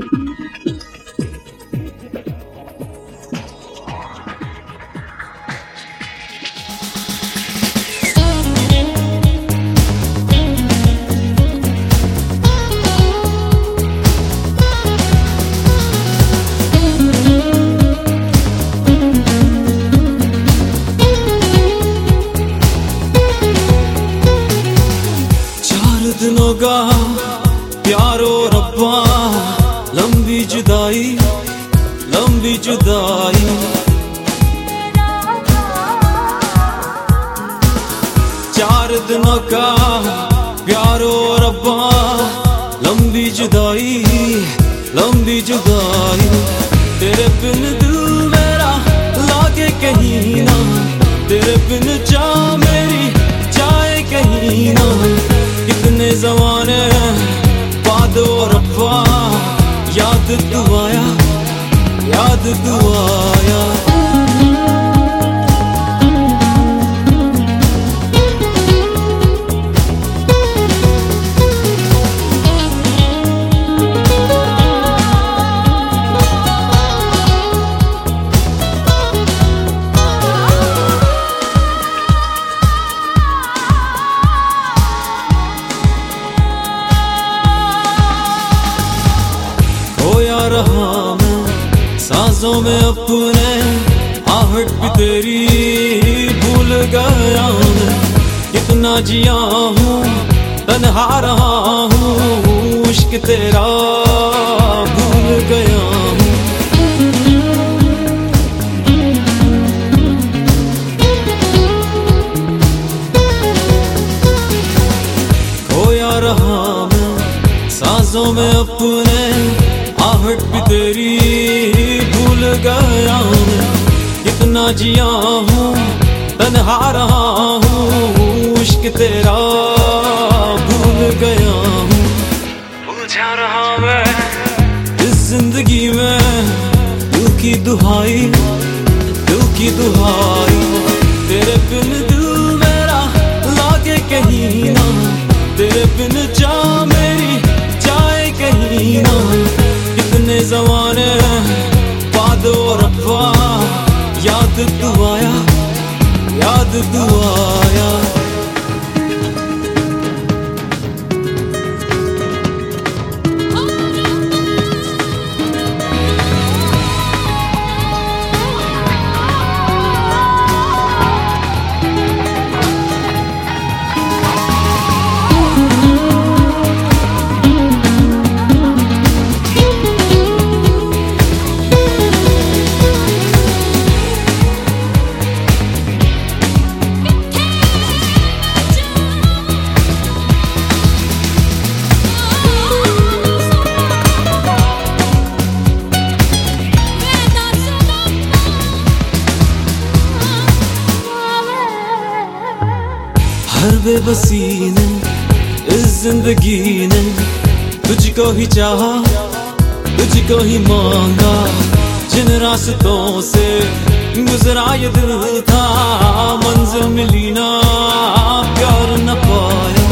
दिनों का प्यारो रब्बा, लंबी जुदाई लंबी जुदाई। चार दिनों का प्यारो रब्बा, लंबी जुदाई लंबी जुदाई। तेरे बिन दिल मेरा लागे कहीं ना, तेरे बिन चाह मेरी जाए कहीं ना। कितने ज़माने बाद ओ रब्बा, याद तू आया याद तू आया। रहा मैं सांसों में अपने, आहट भी तेरी भूल गया मैं। कितना जिया हूँ तन्हा रहा हूँ, इश्क तेरा भूल गया हूँ। खोया रहा मैं सांसों में अपने, आहट भी तेरी भूल गया मैं। कितना जिया हूँ तन्हा रहा हूँ, इश्क तेरा भूल गया हूँ। उलझा रहा मैं इस जिंदगी में, दिल की दुहाई दिल की दुहाई। तेरे बिन दिल मेरा लागे कहीं ना, तेरे बिन चाह मेरी जाए कहीं ना। कितने ज़माने बाद ओ रब्बा, याद तू आया याद तू आया। हर बेबसी ने इस जिंदगी ने, तुझको ही चाहा तुझको ही मांगा। जिन रास्तों से गुजरा ये दिल था, मंजिल मिली ना प्यार न पाया।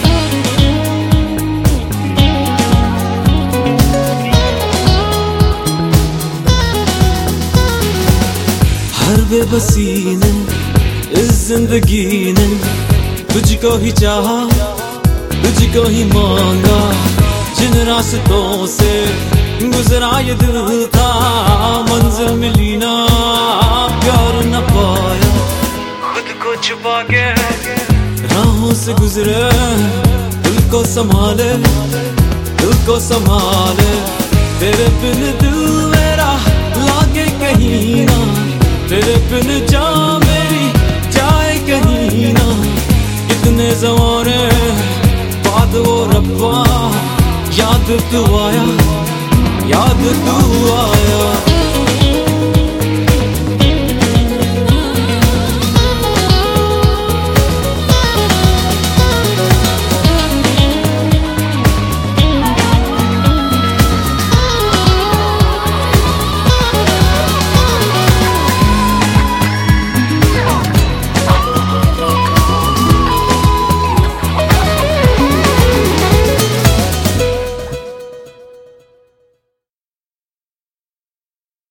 हर बेबसी ने इस जिंदगी ने, तुझको ही चाहा तुझको ही मांगा। जिन रास्तों से गुजरा ये दिल था, मंजिल मिली ना प्यार न पाया। खुद को छुपा के राहों से गुजरे, दिल को संभाले दिल को संभाले। तेरे बिन दिल मेरा लागे कहीं ना, तेरे बिन चाह मेरी जाए कहीं ना। कितने ज़माने बाद ओ रब्बा, याद तू आया याद तू आया।